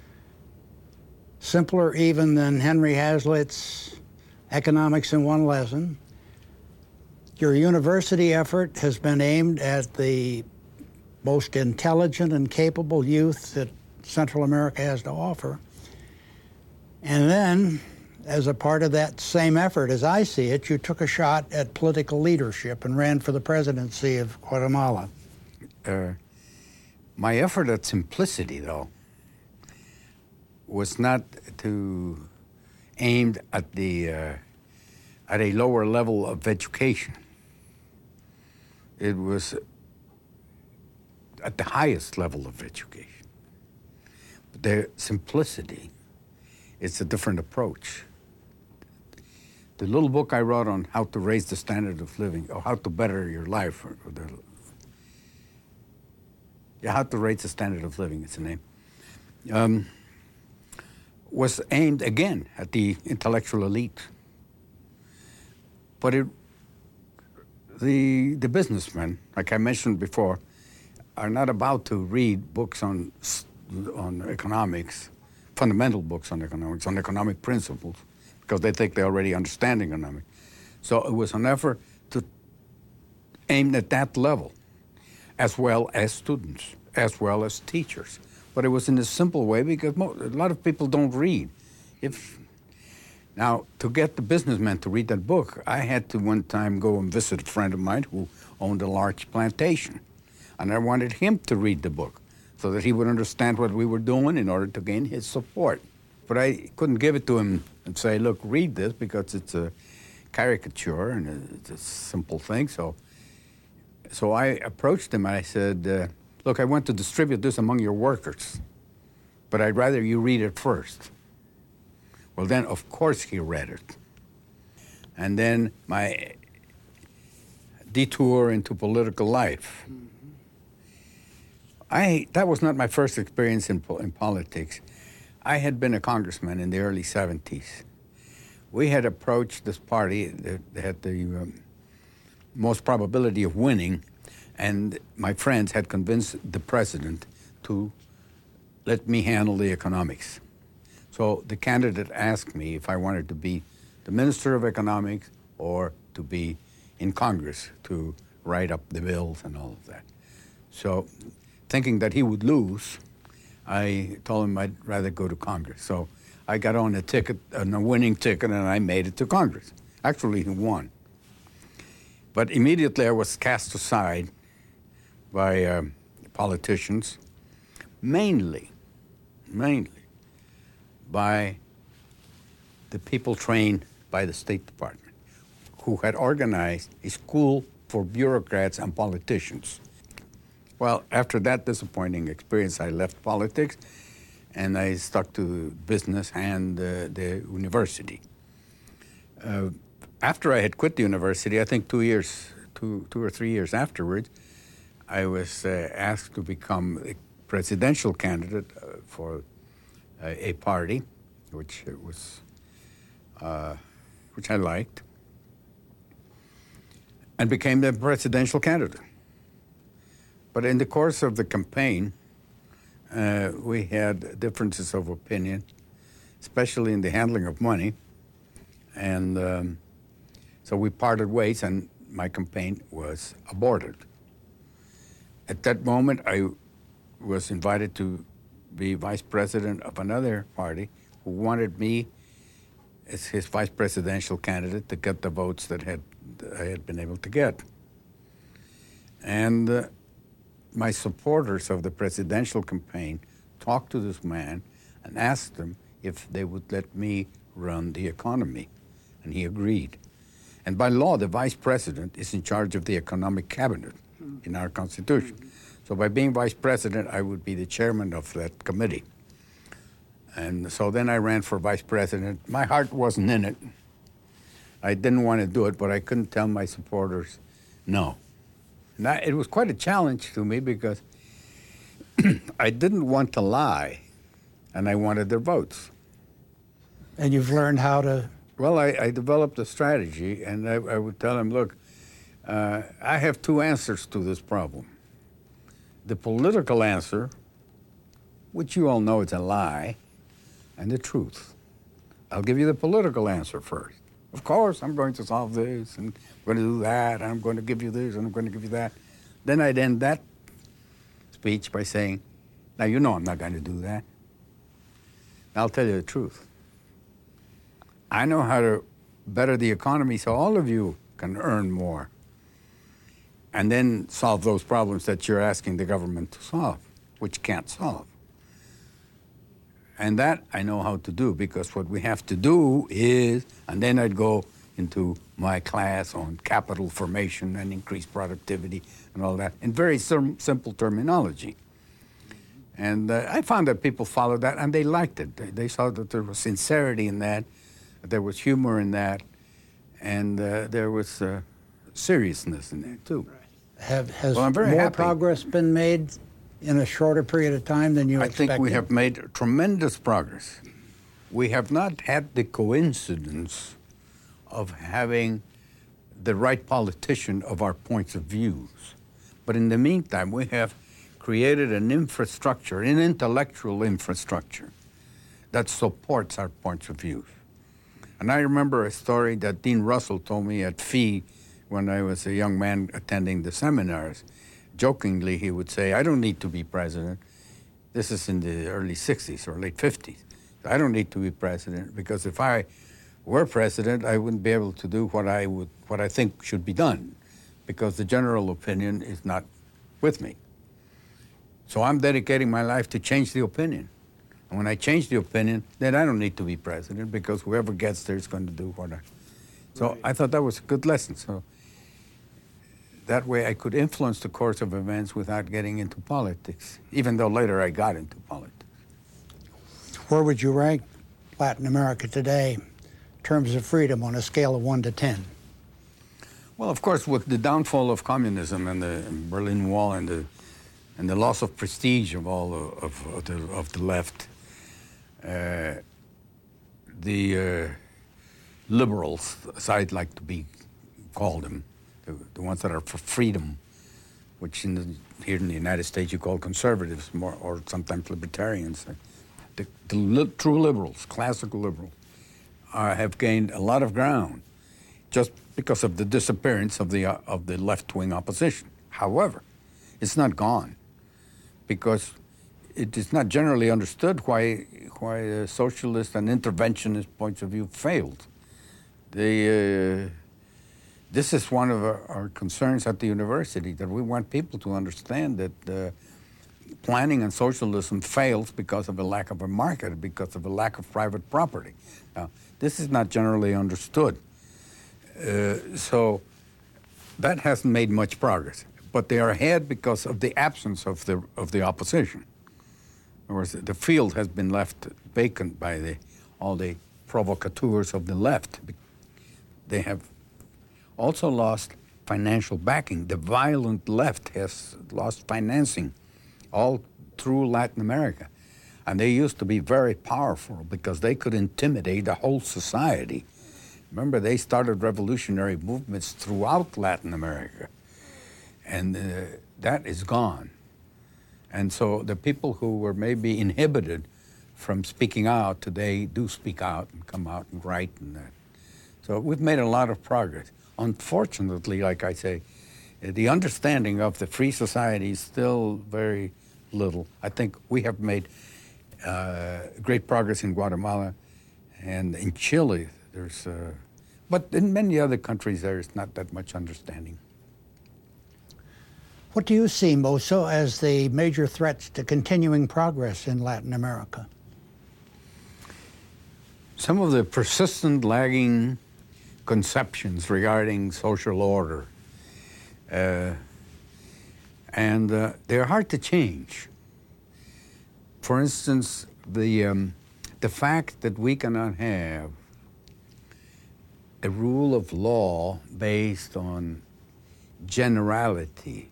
simpler even than Henry Hazlitt's Economics in One Lesson. Your university effort has been aimed at the most intelligent and capable youth that Central America has to offer. And then, as a part of that same effort, as I see it, you took a shot at political leadership and ran for the presidency of Guatemala. My effort at simplicity, though, was not aimed at a lower level of education. It was at the highest level of education. But the simplicity, it's a different approach. The little book I wrote on how to raise the standard of living, or how to better your life, how to raise the standard of living, it's the name, was aimed again at the intellectual elite. But the businessmen, like I mentioned before, are not about to read books on economics, fundamental books on economic principles, because they think they already understand economics. So it was an effort to aim at that level. as well as students, as well as teachers. But it was in a simple way because a lot of people don't read. Now, to get the businessmen to read that book, I had to one time go and visit a friend of mine who owned a large plantation. And I wanted him to read the book so that he would understand what we were doing in order to gain his support. But I couldn't give it to him and say, look, read this, because it's a caricature and it's a simple thing. So I approached him and I said, look, I want to distribute this among your workers, but I'd rather you read it first. Well, then, of course, he read it. And then my detour into political life. That was not my first experience in politics. I had been a congressman in the early 70s. We had approached this party that had the most probability of winning, and my friends had convinced the president to let me handle the economics. So the candidate asked me if I wanted to be the Minister of Economics or to be in Congress to write up the bills and all of that. So thinking that he would lose, I told him I'd rather go to Congress. So I got on a winning ticket, and I made it to Congress. Actually, he won. But immediately I was cast aside by politicians, mainly by the people trained by the State Department, who had organized a school for bureaucrats and politicians. Well, after that disappointing experience, I left politics, and I stuck to business and the university. After I had quit the university, I think 2 or 3 years afterwards, I was asked to become a presidential candidate for a party, which I liked, and became the presidential candidate. But in the course of the campaign, we had differences of opinion, especially in the handling of money, and so we parted ways, and my campaign was aborted. At that moment, I was invited to be vice president of another party who wanted me as his vice presidential candidate to get the votes that I had been able to get. And my supporters of the presidential campaign talked to this man and asked him if they would let me run the economy, and he agreed. And by law, the vice president is in charge of the economic cabinet in our Constitution. So by being vice president, I would be the chairman of that committee. And so then I ran for vice president. My heart wasn't in it. I didn't want to do it, but I couldn't tell my supporters no. And it was quite a challenge to me because I didn't want to lie, and I wanted their votes. And you've learned how to... Well, I developed a strategy, and I would tell them, look, I have two answers to this problem. The political answer, which you all know is a lie, and the truth. I'll give you the political answer first. Of course, I'm going to solve this, and I'm going to do that, and I'm going to give you this, and I'm going to give you that. Then I'd end that speech by saying, now you know I'm not going to do that. I'll tell you the truth. I know how to better the economy so all of you can earn more and then solve those problems that you're asking the government to solve, which can't solve. And that I know how to do, because what we have to do is, and then I'd go into my class on capital formation and increased productivity and all that in very simple terminology. And I found that people followed that and they liked it. They saw that there was sincerity in that, there was humor in that, and there was seriousness in there too. Has I'm very more happy. progress been made in a shorter period of time than you expected? I think we have made tremendous progress. We have not had the coincidence of having the right politician of our points of views. But in the meantime, we have created an infrastructure, an intellectual infrastructure that supports our points of views. And I remember a story that Dean Russell told me at Fee when I was a young man attending the seminars. jokingly, he would say, I don't need to be president. This is in the early 60s or late 50s. I don't need to be president because if I were president, I wouldn't be able to do what I think should be done because the general opinion is not with me. So I'm dedicating my life to change the opinion. And when I change the opinion, then I don't need to be president because whoever gets there is going to do what I... So right. I thought that was a good lesson. So that way I could influence the course of events without getting into politics, even though later I got into politics. Where would you rank Latin America today in terms of freedom on a scale of 1 to 10? Well, of course, with the downfall of communism and the Berlin Wall and the loss of prestige of all of the left, the liberals, as I'd like to be called them, the ones that are for freedom, which here in the United States you call conservatives more, or sometimes libertarians. The true liberals, classical liberals, have gained a lot of ground just because of the disappearance of the left-wing opposition. However, it's not gone because it is not generally understood why socialist and interventionist points of view failed. This is one of our concerns at the university, that we want people to understand that planning and socialism fails because of a lack of a market, because of a lack of private property. Now, this is not generally understood. So that hasn't made much progress. But they are ahead because of the absence of the opposition. In other words, the field has been left vacant by all the provocateurs of the left. They have also lost financial backing. The violent left has lost financing all through Latin America. And they used to be very powerful because they could intimidate the whole society. Remember, they started revolutionary movements throughout Latin America. And that is gone. And so the people who were maybe inhibited from speaking out today do speak out and come out and write and that. So we've made a lot of progress. Unfortunately, like I say, the understanding of the free society is still very little. I think we have made great progress in Guatemala and in Chile. But in many other countries, there is not that much understanding. What do you see, Mozo, as the major threats to continuing progress in Latin America? Some of the persistent lagging conceptions regarding social order, and they're hard to change. For instance, the fact that we cannot have a rule of law based on generality.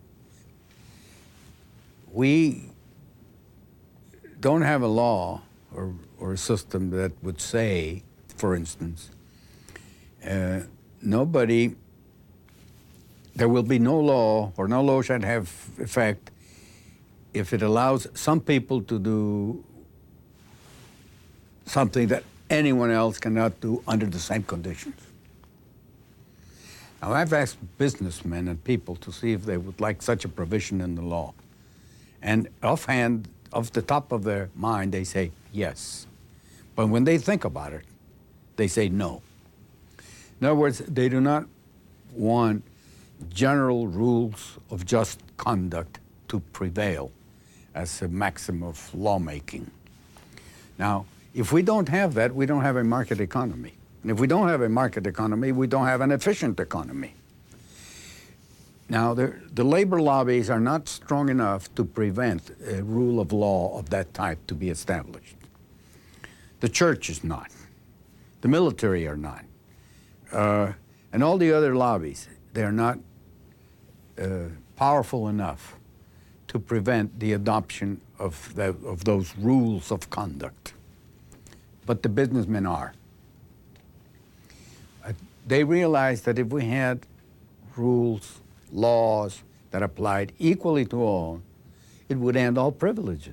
We don't have a law or a system that would say, for instance, there will be no law, or no law shall have effect if it allows some people to do something that anyone else cannot do under the same conditions. Now, I've asked businessmen and people to see if they would like such a provision in the law. And offhand, off the top of their mind, they say yes. But when they think about it, they say no. In other words, they do not want general rules of just conduct to prevail as a maxim of lawmaking. Now, if we don't have that, we don't have a market economy. And if we don't have a market economy, we don't have an efficient economy. Now, the labor lobbies are not strong enough to prevent a rule of law of that type to be established. The church is not. The military are not. And all the other lobbies, they're not powerful enough to prevent the adoption of those rules of conduct. But the businessmen are. They realize that if we had rules, laws that applied equally to all, it would end all privileges.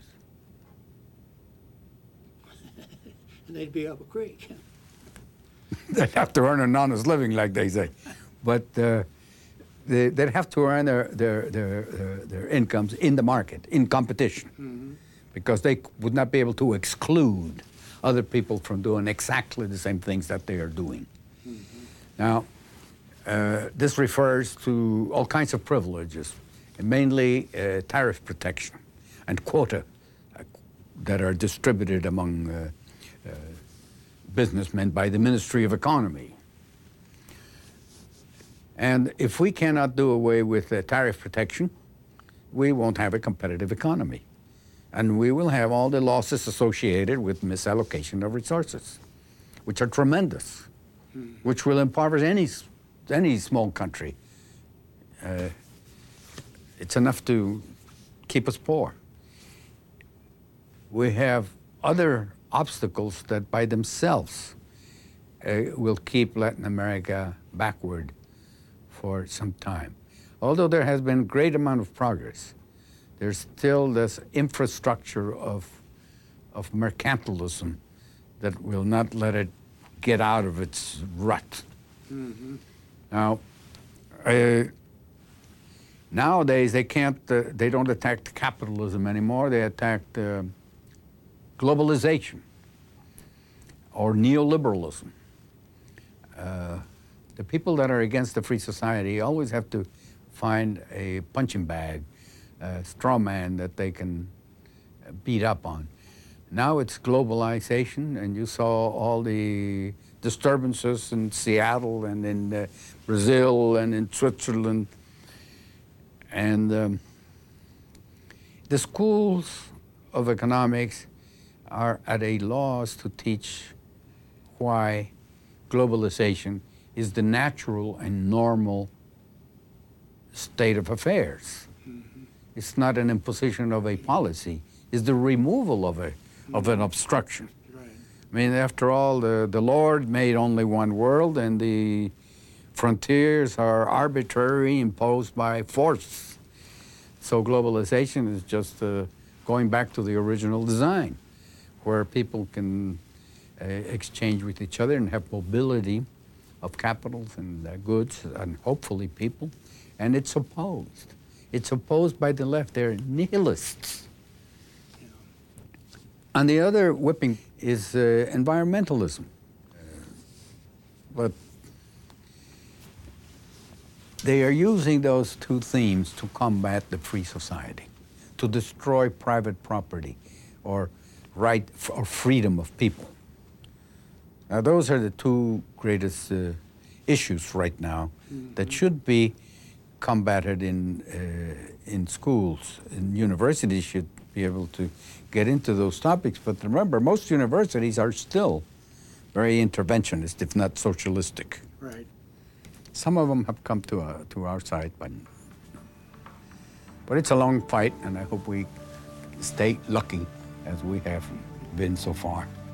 And they'd be up a creek. They'd have to earn an honest living, like they say. But They have to earn their incomes in the market, in competition, because they would not be able to exclude other people from doing exactly the same things that they are doing. Now, this refers to all kinds of privileges, and mainly tariff protection and quota that are distributed among businessmen by the Ministry of Economy. And if we cannot do away with tariff protection, we won't have a competitive economy. And we will have all the losses associated with misallocation of resources, which are tremendous, which will impoverish any small country. It's enough to keep us poor. We have other obstacles that by themselves will keep Latin America backward for some time. Although there has been a great amount of progress, there's still this infrastructure of mercantilism that will not let it get out of its rut. Now, nowadays they don't attack capitalism anymore. They attack globalization or neoliberalism. The people that are against the free society always have to find a punching bag, a straw man that they can beat up on. Now it's globalization, and you saw all the disturbances in Seattle and in Brazil and in Switzerland. And the schools of economics are at a loss to teach why globalization is the natural and normal state of affairs. It's not an imposition of a policy. It's the removal of an obstruction. Right. I mean, after all, the Lord made only one world, and the frontiers are arbitrary, imposed by force. So globalization is just going back to the original design, where people can exchange with each other and have mobility of capitals and goods and hopefully people. And it's opposed. It's opposed by the left. They're nihilists. And the other whipping is environmentalism. But they are using those two themes to combat the free society, to destroy private property or right or freedom of people. Now, those are the two greatest issues right now that should be combated in schools. And universities should be able to get into those topics. But remember, most universities are still very interventionist, if not socialistic. Right. Some of them have come to our side, but it's a long fight, and I hope we stay lucky as we have been so far.